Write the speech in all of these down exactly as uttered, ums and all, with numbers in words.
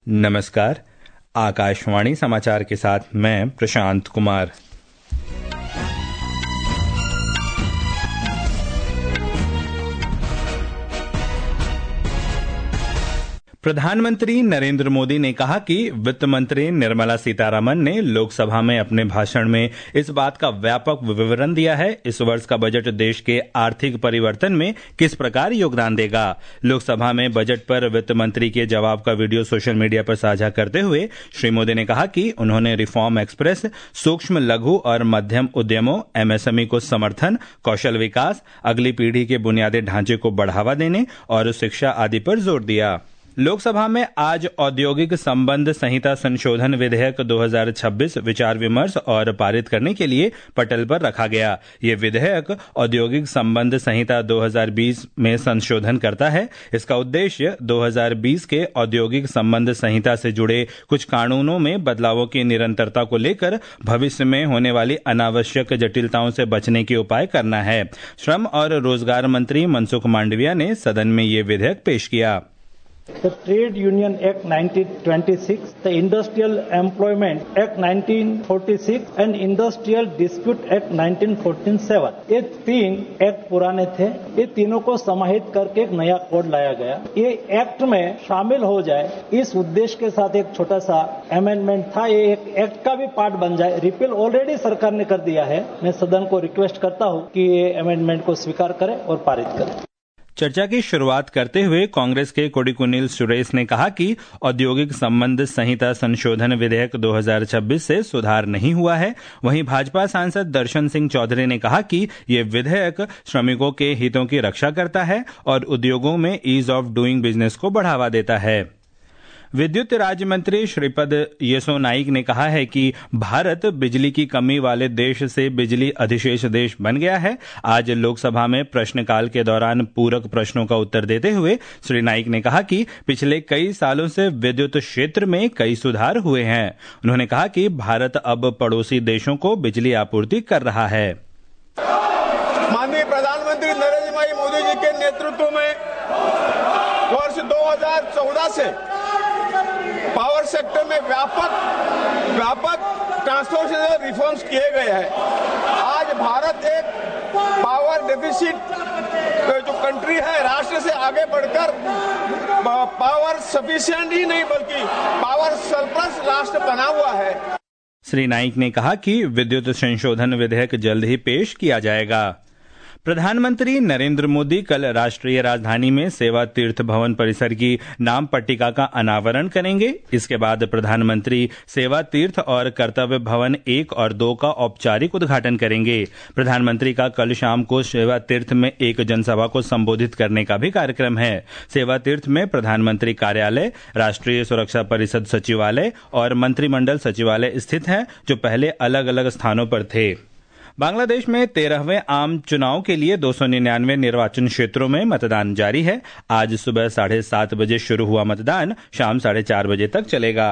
नमस्कार। आकाशवाणी समाचार के साथ मैं प्रशांत कुमार। प्रधानमंत्री नरेंद्र मोदी ने कहा कि वित्त मंत्री निर्मला सीतारमण ने लोकसभा में अपने भाषण में इस बात का व्यापक विवरण दिया है इस वर्ष का बजट देश के आर्थिक परिवर्तन में किस प्रकार योगदान देगा। लोकसभा में बजट पर वित्त मंत्री के जवाब का वीडियो सोशल मीडिया पर साझा करते हुए श्री मोदी ने कहा कि उन्होंने रिफॉर्म एक्सप्रेस, सूक्ष्म लघु और मध्यम उद्यमों एमएसएमई को समर्थन, कौशल विकास, अगली पीढ़ी के बुनियादी ढांचे को बढ़ावा देने और शिक्षा आदि पर जोर दिया। लोकसभा में आज औद्योगिक संबंध संहिता संशोधन विधेयक दो हज़ार छब्बीस विचार विमर्श और पारित करने के लिए पटल पर रखा गया। ये विधेयक औद्योगिक संबंध संहिता दो हज़ार बीस में संशोधन करता है। इसका उद्देश्य दो हज़ार बीस के औद्योगिक संबंध संहिता से जुड़े कुछ कानूनों में बदलावों की निरंतरता को लेकर भविष्य में होने वाली अनावश्यक जटिलताओं से बचने के उपाय करना है। श्रम और रोजगार मंत्री मनसुख मांडविया ने सदन में ये विधेयक पेश किया। The Trade Union Act nineteen twenty-six, the Industrial Employment Act nineteen forty-six and Industrial Dispute Act nineteen forty-seven, ये तीन एक्ट पुराने थे। ये तीनों को समाहित करके एक नया कोड लाया गया। ये एक्ट में शामिल हो जाए, इस उद्देश्य के साथ एक छोटा सा अमेंडमेंट था। ये एक एक्ट का भी पार्ट बन जाए। रिपील ऑलरेडी सरकार ने कर दिया है। मैं सदन को रिक्वेस्ट करता हूँ कि ये अमेंडमेंट को स्वीकार करें और पारित करें। चर्चा की शुरुआत करते हुए कांग्रेस के कोडिकुनिल सुरेश ने कहा कि औद्योगिक संबंध संहिता संशोधन विधेयक दो हज़ार छब्बीस से सुधार नहीं हुआ है। वहीं भाजपा सांसद दर्शन सिंह चौधरी ने कहा कि ये विधेयक श्रमिकों के हितों की रक्षा करता है और उद्योगों में ईज ऑफ डूइंग बिजनेस को बढ़ावा देता है। विद्युत राज्य मंत्री श्रीपद येसो नाइक ने कहा है कि भारत बिजली की कमी वाले देश से बिजली अधिशेष देश बन गया है। आज लोकसभा में प्रश्नकाल के दौरान पूरक प्रश्नों का उत्तर देते हुए श्री नाइक ने कहा कि पिछले कई सालों से विद्युत क्षेत्र में कई सुधार हुए हैं। उन्होंने कहा कि भारत अब पड़ोसी देशों को बिजली आपूर्ति कर रहा है। माननीय प्रधानमंत्री नरेंद्र भाई मोदी जी के नेतृत्व में वर्ष दो हज़ार चौदह से पावर सेक्टर में व्यापक व्यापक ट्रांसफॉर्मेशन रिफॉर्म्स किए गए हैं। आज भारत एक पावर डेफिसिट जो कंट्री है, राष्ट्र से आगे बढ़कर पावर सफिशिएंट ही नहीं बल्कि पावर सरप्लस राष्ट्र बना हुआ है। श्री नाइक ने कहा कि विद्युत संशोधन विधेयक जल्द ही पेश किया जाएगा। प्रधानमंत्री नरेंद्र मोदी कल राष्ट्रीय राजधानी में सेवा तीर्थ भवन परिसर की नाम पट्टिका का अनावरण करेंगे। इसके बाद प्रधानमंत्री सेवा तीर्थ और कर्तव्य भवन एक और दो का औपचारिक उद्घाटन करेंगे। प्रधानमंत्री का कल शाम को सेवा तीर्थ में एक जनसभा को संबोधित करने का भी कार्यक्रम है। सेवा तीर्थ में प्रधानमंत्री कार्यालय, राष्ट्रीय सुरक्षा परिषद सचिवालय और मंत्रिमंडल सचिवालय स्थित हैं, जो पहले अलग अलग स्थानों पर थे। बांग्लादेश में तेरहवें आम चुनाव के लिए दो सौ निन्यानवे निर्वाचन क्षेत्रों में मतदान जारी है। आज सुबह साढ़े सात बजे शुरू हुआ मतदान शाम साढ़े चार बजे तक चलेगा।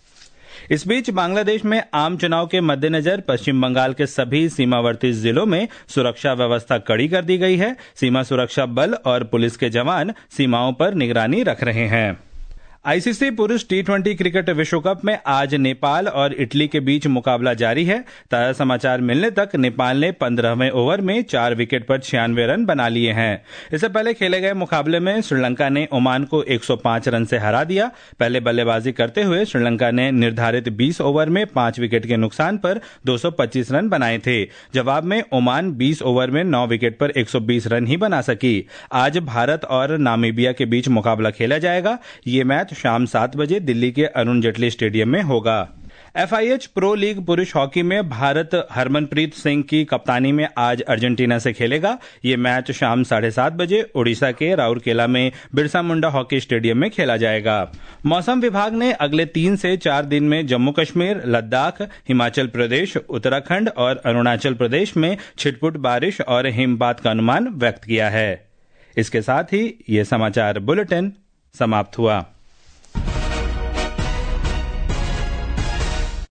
इस बीच बांग्लादेश में आम चुनाव के मद्देनजर पश्चिम बंगाल के सभी सीमावर्ती जिलों में सुरक्षा व्यवस्था कड़ी कर दी गई है। सीमा सुरक्षा बल और पुलिस के जवान सीमाओं पर निगरानी रख रहे हैं। आईसीसी पुरुष टी ट्वेंटी क्रिकेट विश्व कप में आज नेपाल और इटली के बीच मुकाबला जारी है। ताजा समाचार मिलने तक नेपाल ने पंद्रहवें ओवर में चार विकेट पर छियानवे रन बना लिए हैं। इससे पहले खेले गए मुकाबले में श्रीलंका ने ओमान को एक सौ पाँच रन से हरा दिया। पहले बल्लेबाजी करते हुए श्रीलंका ने निर्धारित बीस ओवर में पांच विकेट के नुकसान पर दो सौ पच्चीस रन बनाए थे। जवाब में ओमान बीस ओवर में नौ विकेट पर एक सौ बीस रन ही बना सकी। आज भारत और नामीबिया के बीच मुकाबला खेला जाएगा। ये मैच शाम सात बजे दिल्ली के अरुण जेटली स्टेडियम में होगा। एफआईएच प्रो लीग पुरुष हॉकी में भारत हरमनप्रीत सिंह की कप्तानी में आज अर्जेंटीना से खेलेगा। ये मैच शाम साढ़े सात बजे ओडिशा के राउरकेला में बिरसा मुंडा हॉकी स्टेडियम में खेला जाएगा। मौसम विभाग ने अगले तीन से चार दिन में जम्मू कश्मीर, लद्दाख, हिमाचल प्रदेश, उत्तराखंड और अरुणाचल प्रदेश में छिटपुट बारिश और हिमपात का अनुमान व्यक्त किया है। इसके साथ ही ये समाचार बुलेटिन समाप्त हुआ।